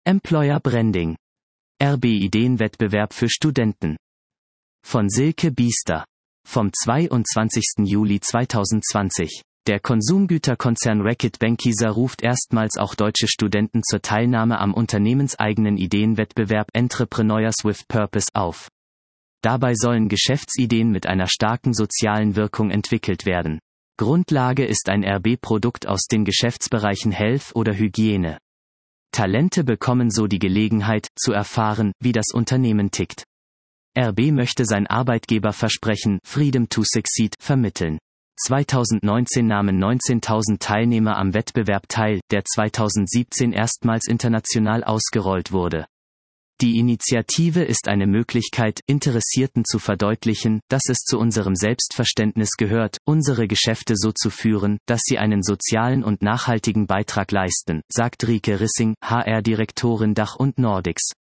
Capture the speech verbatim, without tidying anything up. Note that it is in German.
Employer Branding. R B-Ideenwettbewerb für Studenten. Von Silke Biester. Vom zweiundzwanzigsten Juli zweitausendzwanzig. Der Konsumgüterkonzern Reckitt Benckiser ruft erstmals auch deutsche Studenten zur Teilnahme am unternehmenseigenen Ideenwettbewerb Entrepreneurs with Purpose auf. Dabei sollen Geschäftsideen mit einer starken sozialen Wirkung entwickelt werden. Grundlage ist ein R B-Produkt aus den Geschäftsbereichen Health oder Hygiene. Talente bekommen so die Gelegenheit, zu erfahren, wie das Unternehmen tickt. R B möchte sein Arbeitgeberversprechen Freedom to Succeed vermitteln. zweitausendneunzehn nahmen neunzehntausend Teilnehmer am Wettbewerb teil, der zweitausendsiebzehn erstmals international ausgerollt wurde. Die Initiative ist eine Möglichkeit, Interessierten zu verdeutlichen, dass es zu unserem Selbstverständnis gehört, unsere Geschäfte so zu führen, dass sie einen sozialen und nachhaltigen Beitrag leisten, sagt Rike Rissing, H R-Direktorin Dach und Nordics.